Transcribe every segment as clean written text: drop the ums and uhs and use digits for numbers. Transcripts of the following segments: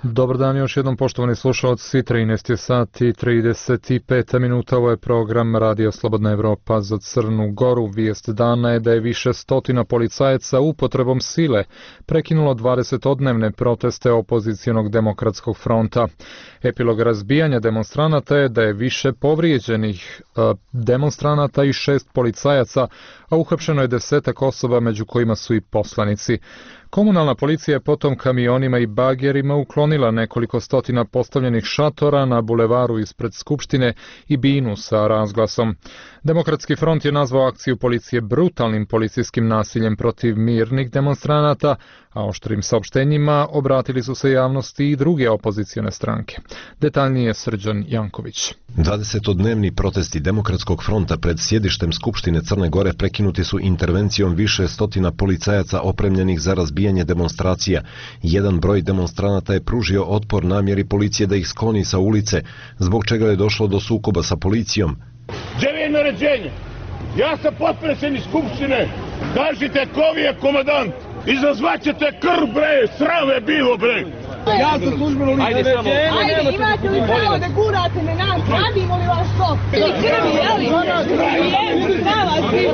Dobar dan još jednom poštovani slušalci, 13 je sati i 35 minuta, ovo je program Radio Slobodna Evropa za Crnu Goru. Vijest dana je da je više stotina policajaca upotrebom sile prekinulo 20-odnevne proteste opozicionog demokratskog fronta. Epilog razbijanja demonstranata je da je više povrijeđenih demonstranata i 6 policajaca, a uhapšeno je 10 osoba među kojima su i poslanici. Komunalna policija je potom kamionima i bagerima uklonila nekoliko stotina postavljenih šatora na bulevaru ispred Skupštine i binu sa razglasom. Demokratski front je nazvao akciju policije brutalnim policijskim nasiljem protiv mirnih demonstranata, a oštrim saopštenjima obratili su se javnosti i druge opozicione stranke. Detaljnije Srđan Janković. 20-dnevni protesti Demokratskog fronta pred sjedištem Skupštine Crne Gore prekinuti su intervencijom više stotina policajaca opremljenih za razbijanje demonstracija. Jedan broj demonstranata je pružio otpor namjeri policije da ih skloni sa ulice, zbog čega je došlo do sukoba sa policijom. Gdje je naređenje? Ja sam potpredsjednik Skupštine. Kažite ko je komandant. Izazvaćete krv, bre, srave bilo, bre. Ja sam službeno lice. Ajde, imate li pravo da gurate na nas? Radimo li vas to? Ili krvi, jeli? Jezi, prava, bilo.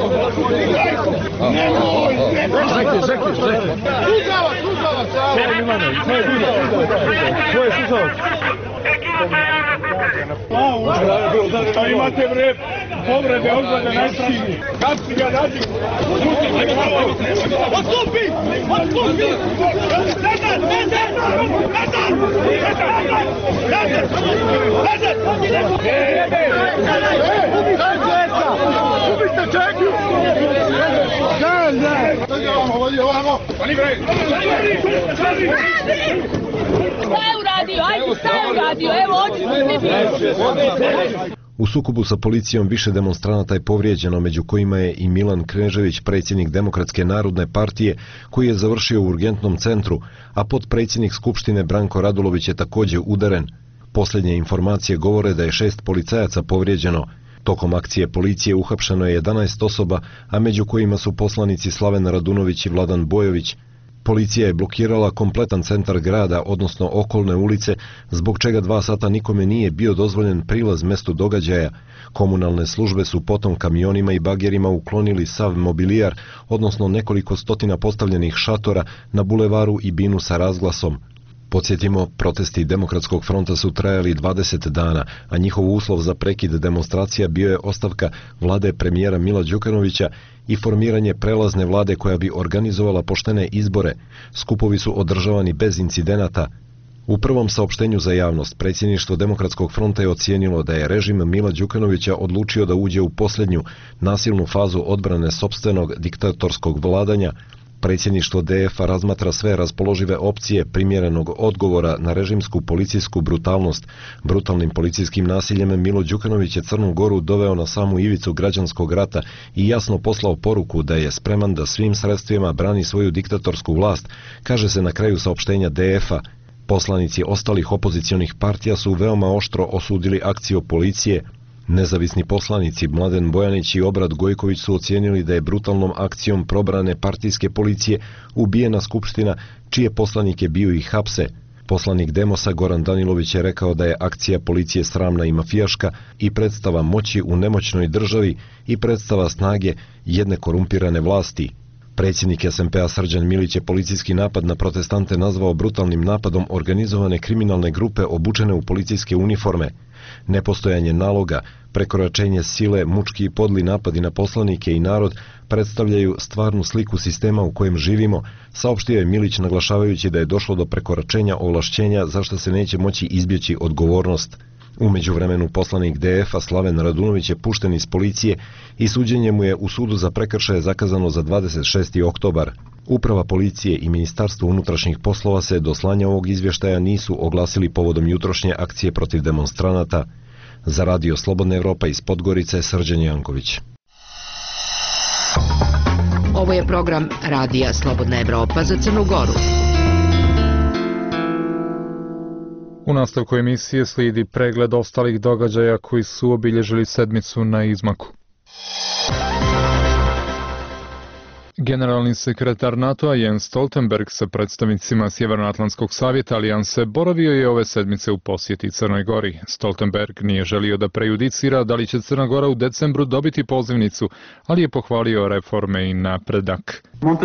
A imate, bre, povrede odgleda najstrašniji. Kad si ga nađi? Odstupi! Odstupi! Nazad! Nazad! Nazad! Nazad! Ubiste čeku! Šta je uradio? Ajde, šta je uradio? Evo, oči. U sukobu sa policijom više demonstranata je povrijeđeno, među kojima je i Milan Knežević, predsjednik Demokratske narodne partije, koji je završio u urgentnom centru, a potpredsjednik Skupštine Branko Radulović je također udaren. Posljednje informacije govore da je 6 policajaca povrijeđeno. Tokom akcije policije uhapšeno je 11 osoba, a među kojima su poslanici Slaven Radunović i Vladan Bojović. Policija je blokirala kompletan centar grada, odnosno okolne ulice, zbog čega 2 sata nikome nije bio dozvoljen prilaz mjestu događaja. Komunalne službe su potom kamionima i bagerima uklonili sav mobilijar, odnosno nekoliko stotina postavljenih šatora na bulevaru i binu sa razglasom. Podsjetimo, protesti Demokratskog fronta su trajali 20 dana, a njihov uslov za prekid demonstracija bio je ostavka vlade premijera Mila Đukanovića i formiranje prelazne vlade koja bi organizovala poštene izbore. Skupovi su održavani bez incidenata. U prvom saopštenju za javnost predsjedništvo Demokratskog fronta je ocijenilo da je režim Mila Đukanovića odlučio da uđe u posljednju nasilnu fazu odbrane sopstvenog diktatorskog vladanja. Predsjedništvo DF-a razmatra sve raspoložive opcije primjerenog odgovora na režimsku policijsku brutalnost. Brutalnim policijskim nasiljem Milo Đukanović je Crnu Goru doveo na samu ivicu građanskog rata i jasno poslao poruku da je spreman da svim sredstvima brani svoju diktatorsku vlast, kaže se na kraju saopštenja DF-a. Poslanici ostalih opozicionih partija su veoma oštro osudili akciju policije. Nezavisni poslanici Mladen Bojanić i Obrad Gojković su ocijenili da je brutalnom akcijom probrane partijske policije ubijena Skupština, čije poslanike bio i hapse. Poslanik Demosa Goran Danilović je rekao da je akcija policije sramna i mafijaška i predstava moći u nemoćnoj državi i predstava snage jedne korumpirane vlasti. Predsjednik SMP-a Srđan Milić je policijski napad na protestante nazvao brutalnim napadom organizovane kriminalne grupe obučene u policijske uniforme. Nepostojanje naloga, prekoračenje sile, mučki i podli napadi na poslanike i narod predstavljaju stvarnu sliku sistema u kojem živimo, saopštio je Milić naglašavajući da je došlo do prekoračenja ovlašćenja za što se neće moći izbjeći odgovornost. U međuvremenu poslanik DF-a Slaven Radunović je pušten iz policije i suđenje mu je u sudu za prekršaje zakazano za 26. oktobar. Uprava policije i Ministarstvo unutrašnjih poslova se do slanja ovog izvještaja nisu oglasili povodom jutrošnje akcije protiv demonstranata. Za Radio Slobodna Evropa iz Podgorice, Srđan Janković. Ovo je program Radija Slobodna Evropa za Crnu Goru. U nastavku emisije slijedi pregled ostalih događaja koji su obilježili sedmicu na izmaku. Generalni sekretar NATO-a Jens Stoltenberg sa predstavnicima Sjevernoatlantskog savjeta alijanse boravio je ove sedmice u posjeti Crnoj Gori. Stoltenberg nije želio da prejudicira da li će Crna Gora u decembru dobiti pozivnicu, ali je pohvalio reforme i napredak.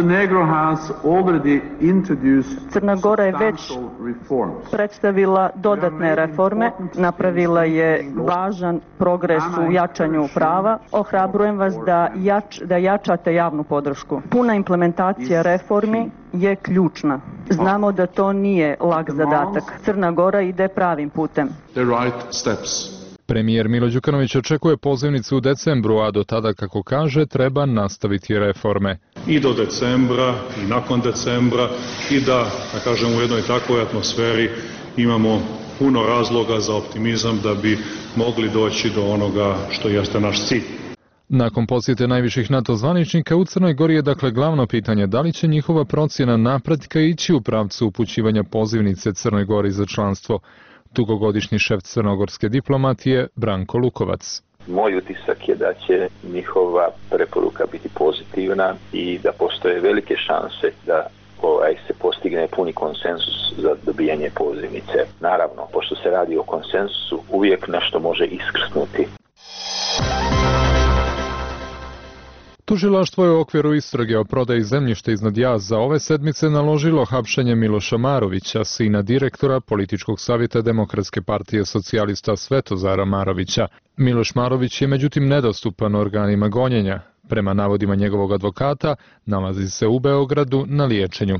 Crna Gora je već predstavila dodatne reforme, napravila je važan progres u jačanju prava. Ohrabrujem vas da jačate javnu podršku. Puna implementacija reformi je ključna. Znamo da to nije lak zadatak. Crna Gora ide pravim putem. Premijer Milo Đukanović očekuje pozivnicu u decembru, a do tada, kako kaže, treba nastaviti reforme. I do decembra, i nakon decembra, i da kažem, u jednoj takvoj atmosferi imamo puno razloga za optimizam da bi mogli doći do onoga što jeste naš cilj. Nakon posjete najviših NATO zvaničnika u Crnoj Gori je dakle glavno pitanje da li će njihova procjena napretka ići u pravcu upućivanja pozivnice Crnoj Gori za članstvo. Dugogodišnji šef crnogorske diplomatije Branko Lukovac. Moj utisak je da će njihova preporuka biti pozitivna i da postoje velike šanse da se postigne puni konsenzus za dobijanje pozivnice. Naravno, pošto se radi o konsenzusu, uvijek nešto može iskrsnuti. Tužilaštvo je u okviru istrage o prodaji zemljišta iznad Jaza ove sedmice naložilo hapšenje Miloša Marovića, sina direktora Političkog savjeta Demokratske partije socijalista Svetozara Marovića. Miloš Marović je međutim nedostupan organima gonjenja. Prema navodima njegovog advokata, nalazi se u Beogradu na liječenju.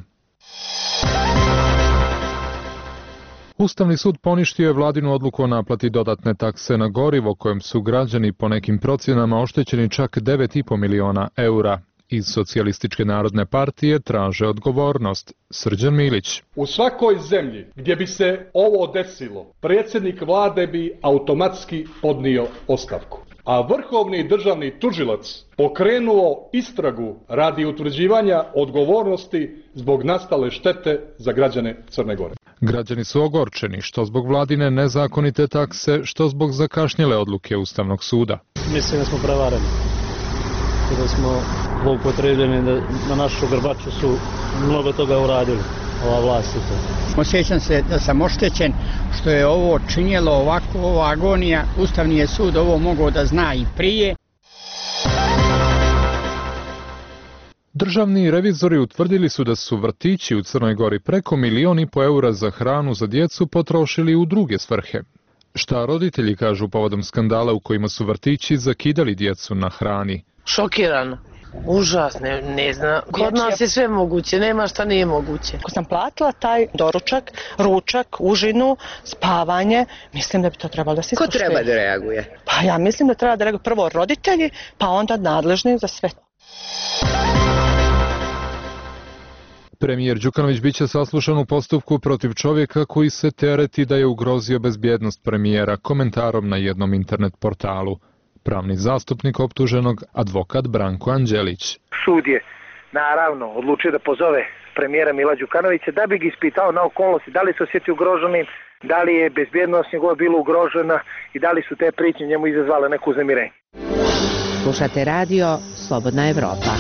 Ustavni sud poništio je vladinu odluku o naplati dodatne takse na gorivo, kojem su građani po nekim procjenama oštećeni čak 9,5 miliona eura. Iz Socijalističke narodne partije traže odgovornost. Srđan Milić. U svakoj zemlji gdje bi se ovo desilo, predsjednik vlade bi automatski podnio ostavku. A vrhovni državni tužilac pokrenuo istragu radi utvrđivanja odgovornosti zbog nastale štete za građane Crne Gore. Građani su ogorčeni, što zbog vladine nezakonite takse, što zbog zakašnjele odluke Ustavnog suda. Mislim da smo prevareni, da smo zloupotrebljeni, da na našu grbaču su mnogo toga uradili, ova vlast. Osjećam se da sam oštećen, što je ovo činjelo ovako, ova agonija. Ustavni je sud ovo mogao da zna i prije. Državni revizori utvrdili su da su vrtići u Crnoj Gori preko 1,5 miliona eura za hranu za djecu potrošili u druge svrhe. Šta roditelji kažu povodom skandala u kojima su vrtići zakidali djecu na hrani? Šokirano. Užasno, ne znam. Kod nas je sve moguće, nema šta nije moguće. Ako sam platila taj doručak, ručak, užinu, spavanje, mislim da bi to trebalo da se ispoštuje. Ko treba da reaguje? Pa ja mislim da treba da reaguje prvo roditelji, pa onda nadležni za sve. Premijer Đukanović biće saslušan u postupku protiv čovjeka koji se tereti da je ugrozio bezbjednost premijera komentarom na jednom internet portalu. Pravni zastupnik optuženog, advokat Branko Anđelić. Sud je naravno odlučio da pozove premijera Mila Đukanovića da bi ga ispitao na okolnosti, da li se osjetio ugroženim, da li je bezbjednost njegova bila ugrožena i da li su te priče njemu izazvale neko uznemirenje. Slušate radio Slobodna Evropa.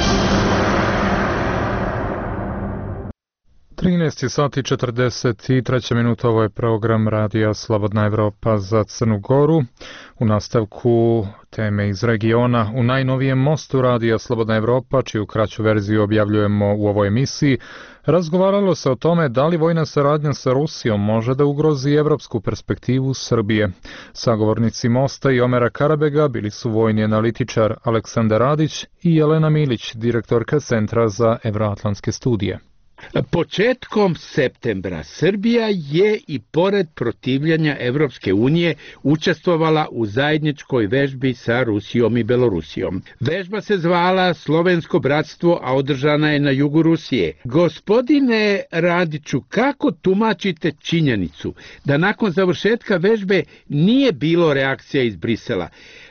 13:43 ovo je program radija Slobodna Evropa za Crnu Goru. U nastavku teme iz regiona u najnovijem mostu radija Slobodna Evropa, čiju kraću verziju objavljujemo u ovoj emisiji, razgovaralo se o tome da li vojna saradnja sa Rusijom može da ugrozi evropsku perspektivu Srbije. Sagovornici mosta i Omera Karabega bili su vojni analitičar Aleksandar Radić i Jelena Milić, direktorka Centra za evroatlantske studije. Početkom septembra Srbija je i pored protivljanja Evropske unije učestvovala u zajedničkoj vežbi sa Rusijom i Belorusijom. Vežba se zvala Slovensko bratstvo, a održana je na jugu Rusije. Gospodine Radiću, kako tumačite činjenicu da nakon završetka vežbe nije bilo reakcija iz Brisela?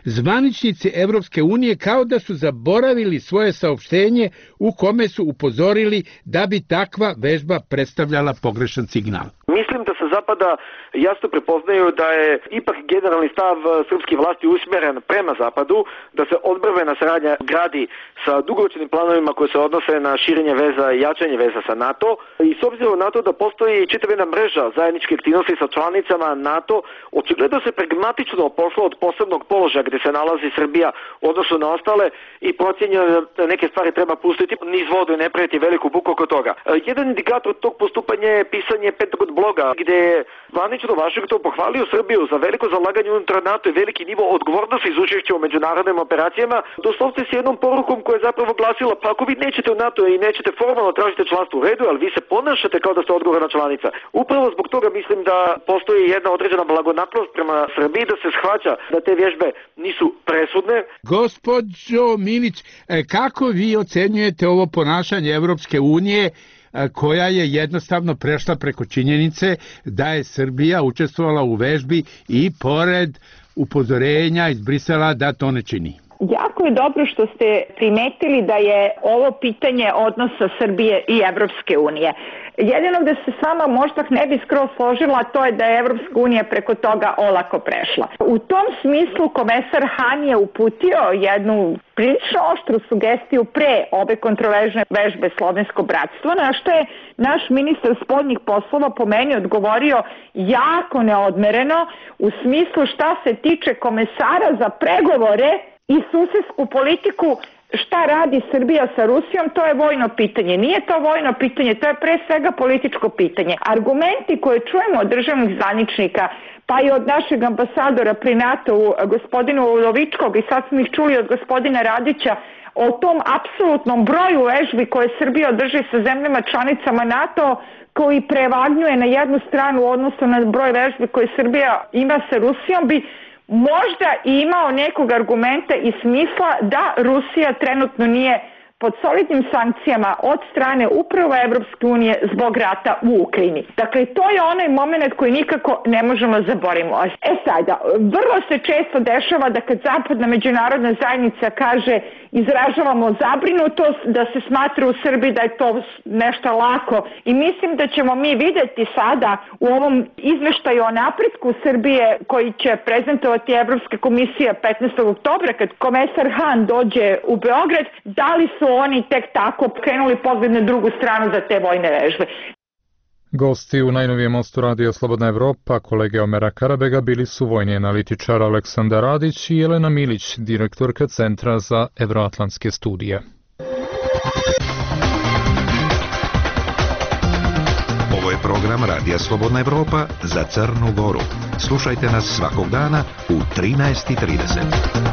zvaničnici Evropske unije kao da su zaboravili svoje saopštenje u kome su upozorili da bi takva vežba predstavljala pogrešan signal. Mislim da sa zapada jasno prepoznaju da je ipak generalni stav srpskih vlasti usmjeren prema zapadu, da se odbrojena saradnja gradi sa dugoročnim planovima koji se odnose na širenje veza i jačanje veza sa NATO i s obzirom na to da postoji čitava jedna mreža zajedničke aktivnosti sa članicama NATO, očigledno se pragmatično pošlo od posebnog položaja gdje se nalazi Srbija u odnosu na ostale i procjenjeno da neke stvari treba pustiti niz vodu i ne praviti veliku buku oko toga. Jedan indikator tog postupanja je pisanje petog bloga gdje je zvanično Vašington pohvalio Srbiju za veliko zalaganje unutar NATO i veliki nivo odgovornosti iz učešća u međunarodnim operacijama, doslovce s jednom porukom koja je zapravo glasila: pa ako vi nećete u NATO i nećete formalno tražite članstvo u redu, ali vi se ponašate kao da ste odgovorna članica. Upravo zbog toga mislim da postoji jedna određena blagonaklonost prema Srbiji, da se shvaća da te vježbe nisu presudne. Gospođo Milić, kako vi ocenjujete ovo ponašanje Evropske unije koja je jednostavno prešla preko činjenice da je Srbija učestvovala u vežbi i pored upozorenja iz Brisela da to ne čini? Jako je dobro što ste primetili da je ovo pitanje odnosa Srbije i Evropske unije. Jedino da se s vama možda ne bi skroz složila, to je da je Evropska unija preko toga olako prešla. U tom smislu komesar Han je uputio jednu prilično oštru sugestiju pre ove kontroverzne vežbe Slovensko bratstvo, na što je naš ministar spoljnih poslova po meni odgovorio jako neodmereno u smislu šta se tiče komesara za pregovore i susedsku politiku. Šta radi Srbija sa Rusijom, to je vojno pitanje. Nije to vojno pitanje, to je pre svega političko pitanje. Argumenti koje čujemo od državnih zvaničnika, pa i od našeg ambasadora pri NATO-u, gospodinu Udovičkog, i sad smo ih čuli od gospodina Radića, o tom apsolutnom broju vežbi koje Srbija održi sa zemljama članicama NATO, koji prevagnjuje na jednu stranu u odnosu na broj vežbi koje Srbija ima sa Rusijom, bi možda imao nekog argumenta i smisla da Rusija trenutno nije pod solidnim sankcijama od strane upravo Evropske unije zbog rata u Ukrajini. Dakle, to je onaj moment koji nikako ne možemo zaboraviti. Sada, vrlo se često dešava da kad zapadna međunarodna zajednica kaže izražavamo zabrinutost, da se smatra u Srbiji da je to nešto lako. I mislim da ćemo mi vidjeti sada u ovom izveštaju o napretku Srbije koji će prezentovati Evropska komisija 15. oktobra kad komesar Han dođe u Beograd, da li su oni tek tako krenuli pogled na drugu stranu za te vojne vežbe. Gosti u najnovijem mostu Radija Slobodna Evropa, kolege Omera Karabega, bili su vojni analitičar Aleksandar Radić i Jelena Milić, direktorka Centra za evroatlantske studije. Ovo je program Radija Slobodna Evropa za Crnu Goru. Slušajte nas svakog dana u 13:30.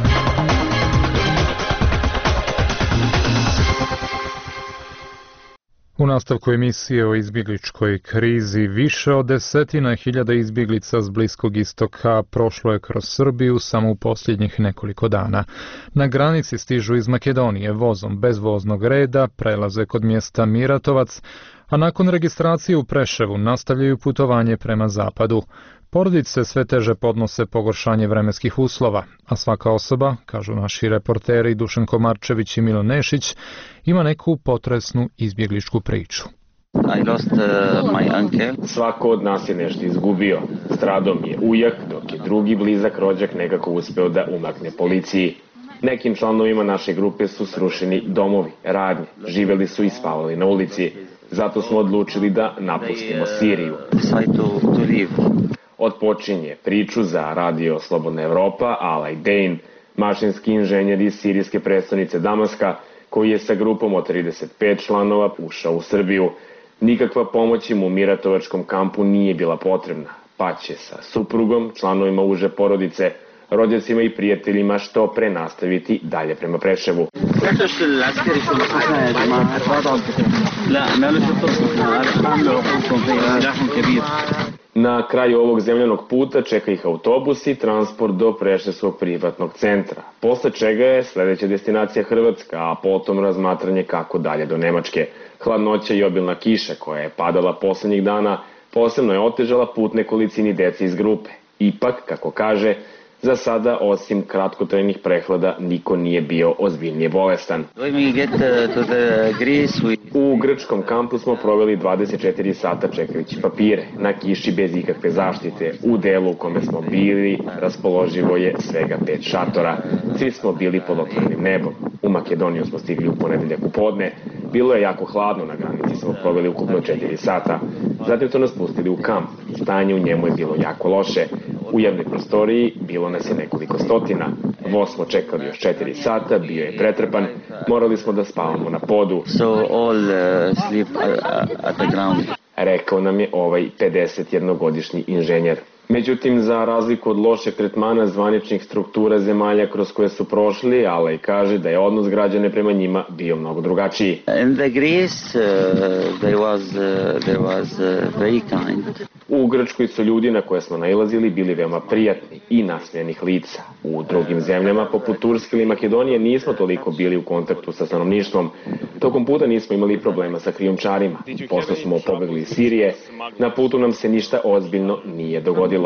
U nastavku emisije o izbjegličkoj krizi, više od 10.000 izbjeglica s Bliskog istoka prošlo je kroz Srbiju samo u posljednjih nekoliko dana. Na granici stižu iz Makedonije vozom bez voznog reda, prelaze kod mjesta Miratovac, a nakon registracije u Preševu nastavljaju putovanje prema zapadu. Porodice sve teže podnose pogoršanje vremenskih uslova, a svaka osoba, kažu naši reporteri Dušan Komarčević i Milo Nešić, ima neku potresnu izbjegličku priču. Svako od nas je nešto izgubio. Stradao mi je ujak, dok je drugi blizak rođak nekako uspeo da umakne policiji. Nekim članovima naše grupe su srušeni domovi, radnje, živeli su i spavali na ulici. Zato smo odlučili da napustimo Siriju. Otpočinje priču za Radio Slobodna Evropa Alaj Dejn, mašinski inženjer iz sirijske prestonice Damaska, koji je sa grupom od 35 članova ušao u Srbiju. Nikakva pomoć im u Miratovačkom kampu nije bila potrebna, pa će sa suprugom, članovima uže porodice, rođacima i prijateljima što pre nastaviti dalje prema Preševu. Na kraju ovog zemljanog puta čeka ih autobus i transport do Preševskog privatnog centra, posle čega je sljedeća destinacija Hrvatska, a potom razmatranje kako dalje do Nemačke. Hladnoća i obilna kiša koja je padala poslednjih dana posebno je otežala put nekolicini dece iz grupe. Ipak, kako kaže, Za sada, osim kratkotrajnih prehlada, niko nije bio ozbiljnije bolestan. U grčkom kampu smo proveli 24 sata čekajući papire, na kiši bez ikakve zaštite. U delu u kome smo bili, raspoloživo je svega 5 šatora. Svi smo bili pod otvorenim nebom. U Makedoniju smo stigli u ponedeljak u podne. Bilo je jako hladno, na granici smo proveli ukupno 4 sata. Zatim su nas pustili u kamp. Stanje u njemu je bilo jako loše. U jednoj prostoriji bilo nas je nekoliko stotina. Voz smo čekali još 4 sata, bio je pretrpan, morali smo da spavamo na podu. Rekao nam je ovaj 51-godišnji inženjer. Međutim, za razliku od lošeg tretmana zvaničnih struktura zemalja kroz koje su prošli, Alaj kaže da je odnos građane prema njima bio mnogo drugačiji. U Grčkoj su ljudi na koje smo nailazili bili veoma prijatni i nasmejanih lica. U drugim zemljama, poput Turske ili Makedonije, nismo toliko bili u kontaktu sa stanovništvom. Tokom puta nismo imali problema sa krijumčarima. Posle smo pobegli iz Sirije, na putu nam se ništa ozbiljno nije dogodilo.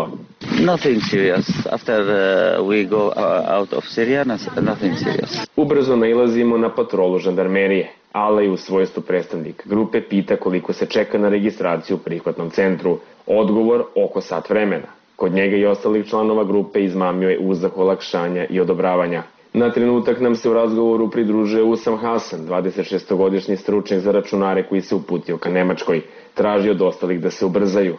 Ubrzo nailazimo na patrolu žandarmerije. Alaj u svojstvu predstavnik grupe pita koliko se čeka na registraciju u prihvatnom centru. Odgovor oko sat vremena. Kod njega i ostalih članova grupe izmamio je uzdah olakšanja i odobravanja. Na trenutak nam se u razgovoru pridružuje Usam Hasan, 26-godišnji stručnjak za računare koji se uputio ka Nemačkoj. Traži od ostalih da se ubrzaju.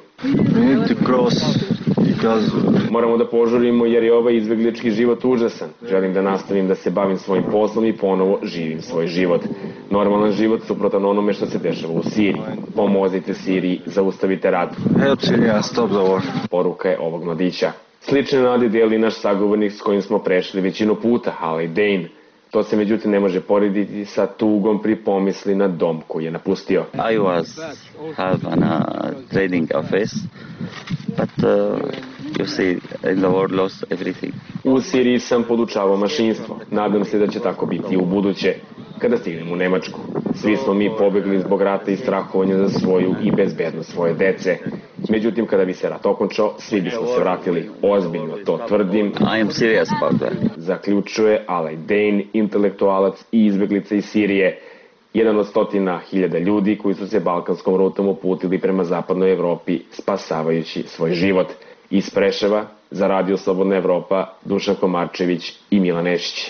Moramo da požurimo jer je ovaj izbeglički život užasan. Želim da nastavim da se bavim svojim poslom i ponovo živim svoj život. Normalan život suprotan onome što se dešava u Siriji. Pomozite Siriji, zaustavite rat. Poruka je ovog mladića. Slične nade deli naš sagovornik s kojim smo prešli većinu puta, Alaj Dane. To se međutim ne može porediti sa tugom pri pomisli na dom koji je napustio. I was have a trading office, but you see, in the world lost everything. U Siriji sam podučavao mašinstvo. Nadam se da će tako biti i u buduće, kada stignem u Nemačku. Svi smo mi pobegli zbog rata i strahovanja za svoju i bezbednost svoje dece. Međutim, kada bi se rat okončao, svi bismo se vratili. Ozbiljno to tvrdim. I am serious about that. Zaključuje Alaj Dane, intelektualac i izbeglica iz Sirije. Jedan od 100.000 ljudi koji su se balkanskom rutom uputili prema zapadnoj Evropi, spasavajući svoj život. Iz Preševa, za Radio Slobodna Evropa, Dušan Komarčević i Milan Nešić.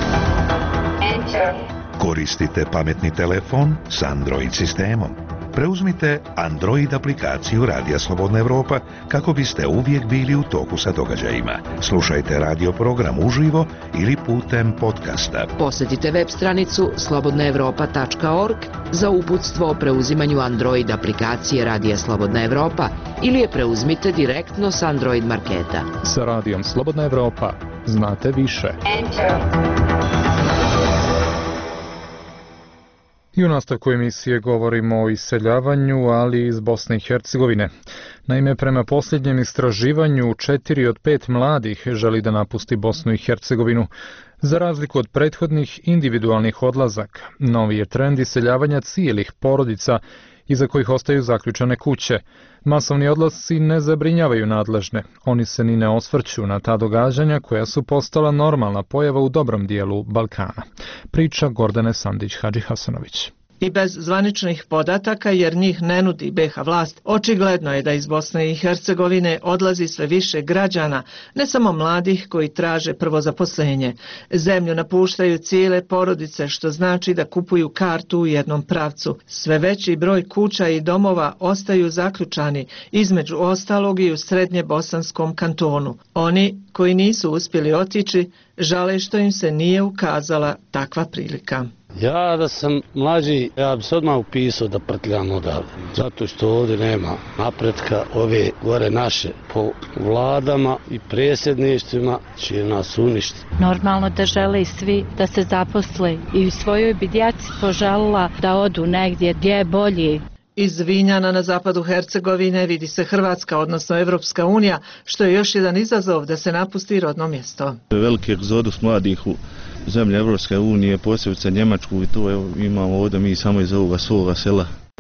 Koristite pametni telefon s Android sistemom. Preuzmite Android aplikaciju Radija Slobodna Evropa kako biste uvijek bili u toku sa događajima. Slušajte radio program uživo ili putem podcasta. Posjetite web stranicu slobodnaevropa.org za uputstvo o preuzimanju Android aplikacije Radija Slobodna Evropa ili je preuzmite direktno s Android marketa. Sa Radijom Slobodna Evropa znate više. I u nastavku emisije govorimo o iseljavanju, ali iz Bosne i Hercegovine. Naime, prema posljednjem istraživanju, 4 od 5 mladih želi da napusti Bosnu i Hercegovinu. Za razliku od prethodnih individualnih odlazaka, novi je trend iseljavanja cijelih porodica iza kojih ostaju zaključane kuće. Masovni odlasci ne zabrinjavaju nadležne. Oni se ni ne osvrću na ta događanja koja su postala normalna pojava u dobrom dijelu Balkana. Priča Gordane Sandić-Hadžihasanović. I bez zvaničnih podataka, jer njih ne nudi BiH vlast, očigledno je da iz Bosne i Hercegovine odlazi sve više građana, ne samo mladih koji traže prvo zaposlenje. Zemlju napuštaju cijele porodice, što znači da kupuju kartu u jednom pravcu. Sve veći broj kuća i domova ostaju zaključani, između ostalog i u srednje bosanskom kantonu. Oni koji nisu uspjeli otići, žale što im se nije ukazala takva prilika. Ja da sam mlađi, ja bi se odmah upisao da prtljam odavde. Zato što ovdje nema napretka, ove gore naše po vladama i predsjedništvima će nas uništiti. Normalno da žele svi da se zaposle i u svojoj bi djeci poželila da odu negdje gdje je bolje. Iz Vinjana na zapadu Hercegovine vidi se Hrvatska, odnosno Evropska unija, što je još jedan izazov da se napusti rodno mjesto. Veliki egzodus mladih u zemlje Evropske unije, posebice Njemačku, i to imamo ovdje mi samo iz ovoga svoga sela.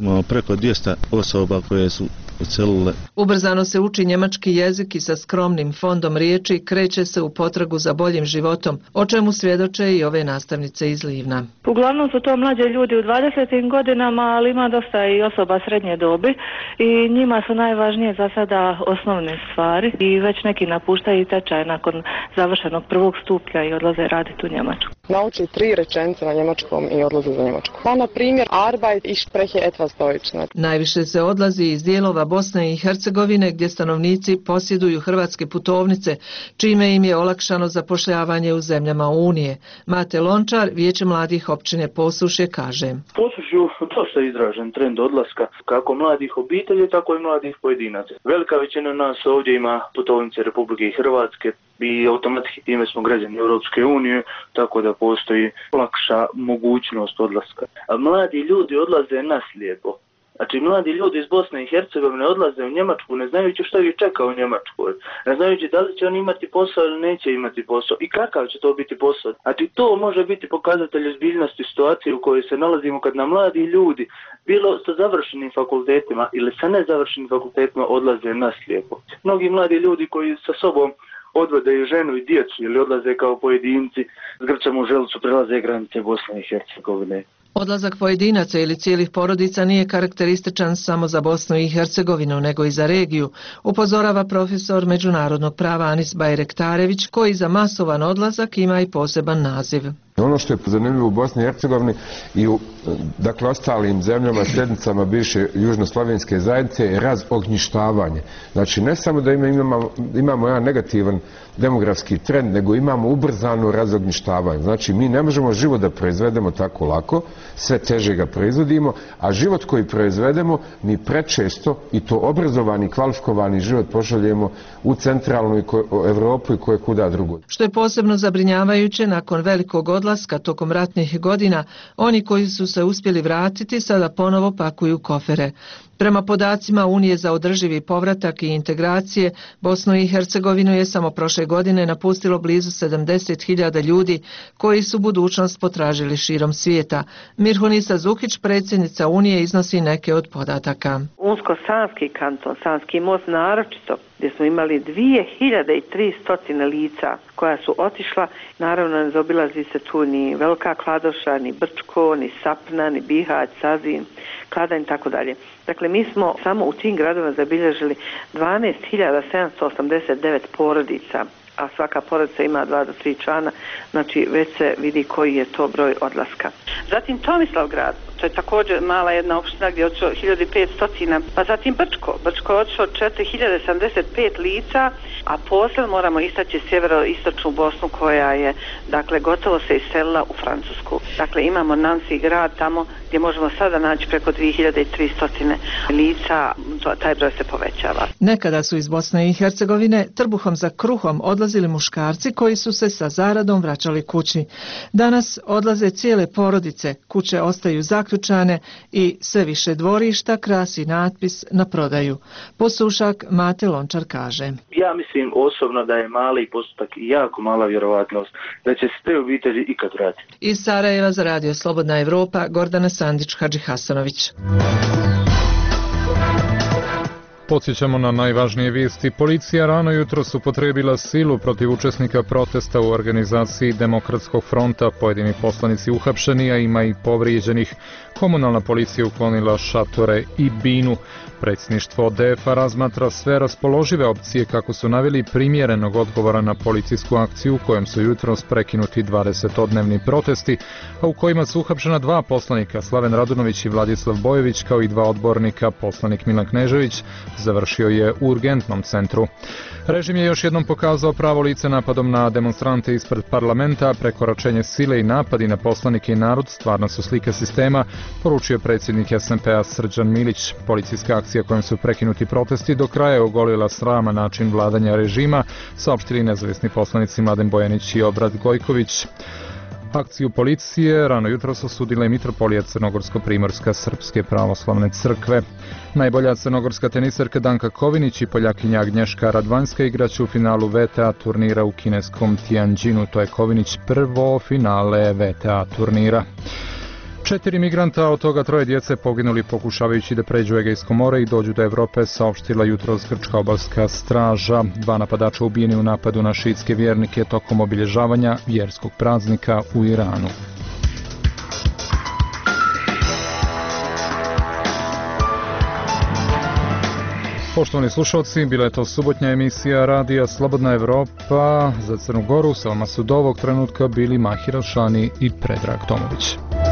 Imamo preko 200 osoba koje su odselile. Ubrzano se uči njemački jezik i sa skromnim fondom riječi kreće se u potragu za boljim životom, o čemu svjedoče i ove nastavnice iz Livna. Uglavnom su to mlađe ljudi u 20. godinama, ali ima dosta i osoba srednje dobi i njima su najvažnije za sada osnovne stvari i već neki napuštaju tečaj nakon završenog prvog stupnja i odlaze raditi u Njemačku. Nauči 3 rečenice na njemačkom i odlaze za Njemačku. Pa na primjer, Arbeit, ich spreche etwas Deutsch. Najviše se odlazi iz dijelova Bosne i Hercegovine gdje stanovnici posjeduju hrvatske putovnice, čime im je olakšano zapošljavanje u zemljama Unije. Mate Lončar, Vijeće mladih općine Posušje, kaže. Posušju dosta izražen trend odlaska kako mladih obitelji, tako i mladih pojedinaca. Velika većina nas ovdje ima putovnice Republike Hrvatske i automatski time smo građani Europske unije, tako da postoji lakša mogućnost odlaska. A mladi ljudi odlaze naslijepo. Znači, mladi ljudi iz Bosne i Hercegovine odlaze u Njemačku ne znajući što ih čeka u Njemačkoj. Ne znajući da li će oni imati posao ili neće imati posao i kakav će to biti posao. Znači, to može biti pokazatelj ozbiljnosti situacije u kojoj se nalazimo kad nam mladi ljudi, bilo sa završenim fakultetima ili sa nezavršenim fakultetima, odlaze naslijepo. Mnogi mladi ljudi koji sa sobom odvode i ženu i djecu ili odlaze kao pojedinci s grčom u želucu, prelaze granice Bosne i Hercegovine. Odlazak pojedinaca ili cijelih porodica nije karakterističan samo za Bosnu i Hercegovinu, nego i za regiju, upozorava profesor međunarodnog prava Anis Bajrektarević, koji za masovan odlazak ima i poseban naziv. Ono što je zanimljivo u Bosni i Hercegovini i u ostalim zemljama, slijednicama bivše južnoslovenske zajednice je razognjištavanje. Znači, ne samo da imamo jedan negativan demografski trend, nego imamo ubrzano razognjištavanje. Znači, mi ne možemo život da proizvedemo tako lako, sve teže ga proizvodimo, a život koji proizvedemo mi prečesto, i to obrazovani, kvalifikovani život, pošaljemo u centralnu Evropu i koje kuda drugo. Što je posebno zabrinjavajuće, nakon velikog odlaska tokom ratnih godina, oni koji su se uspjeli vratiti sada ponovo pakuju kofere. Prema podacima Unije za održivi povratak i integracije, Bosnu i Hercegovinu je samo prošle godine napustilo blizu 70.000 ljudi koji su budućnost potražili širom svijeta. Mirhunisa Zukić, predsjednica Unije, iznosi neke od podataka. Unsko-sanski kanton, Sanski most naročito, gdje smo imali 2300 lica koja su otišla, naravno ne zaobilazi se tu ni Velika Kladoša, ni Brčko, ni Sapna, ni Bihać, Sazin, Kladanj i tako dalje. Dakle, mi smo samo u tim gradovima zabilježili 12.789 porodica, a svaka porodica ima 2 do 3 člana, znači već se vidi koji je to broj odlaska. Zatim Tomislavgrad, to je također mala jedna opština gdje je otišlo 1500, pa zatim Brčko je otišlo 4075 lica, a poslije moramo istaći sjeveroistočnu Bosnu koja je, dakle, gotovo se iselila u Francusku. Dakle, imamo Nancy grad tamo gdje možemo sada naći preko 2300 lica, taj broj se povećava. Nekada su iz Bosne i Hercegovine trbuhom za kruhom odlazili muškarci koji su se sa zaradom vraćali kući. Danas odlaze cijele porodice, kuće ostaju zaključane i sve više dvorišta krasi natpis na prodaju. Posušak Mate Lončar kaže. Ja mislim osobno da je mali postotak i jako mala vjerovatnost da će se te obitelji ikad vratiti. Iz Sarajeva za Radio Slobodna Evropa, Gordana Sandić, Hadži Hasanović. Podsjećamo na najvažnije vijesti. Policija rano jutros upotrijebila silu protiv učesnika protesta u organizaciji Demokratskog fronta. Pojedini poslanici uhapšeni, a ima i povrijeđenih. Komunalna policija uklonila šatore i binu. Predsjedništvo DF-a razmatra sve raspoložive opcije kako su naveli primjerenog odgovora na policijsku akciju u kojem su jutros prekinuti 20-odnevni protesti, a u kojima su uhapšena 2 poslanika, Slaven Radunović i Vladislav Bojević, kao i 2 odbornika, poslanik Milan Knežević završio je u urgentnom centru. Režim je još jednom pokazao pravo lice napadom na demonstrante ispred parlamenta, prekoračenje sile i napadi na poslanike i narod stvarno su slike sistema, poručio predsjednik SMP-a Srđan Milić. Policijska akcija kojom su prekinuti protesti do kraja je ogolila sraman način vladanja režima, saopštili nezavisni poslanici Mladen Bojanić i Obrad Gojković. Akciju policije rano jutros osudila i mitropolija Crnogorsko-primorska Srpske pravoslavne crkve. Najbolja crnogorska tenisarka Danka Kovinić i Poljakinja Agnješka Radvanjska igraće u finalu VTA turnira u kineskom Tianjinu. To je Kovinić prvo finale VTA turnira. 4 migranta, od toga 3 djece poginuli pokušavajući da pređu Egejsko more i dođu do Evrope, saopštila jutros grčka obalska straža. 2 napadača ubijeni u napadu na šiitske vjernike tokom obilježavanja vjerskog praznika u Iranu. Poštovani slušalci, bila je to subotnja emisija Radija Slobodna Evropa. Za Crnu Goru sa vama su do ovog trenutka bili Mahir Alšani i Predrag Tomović.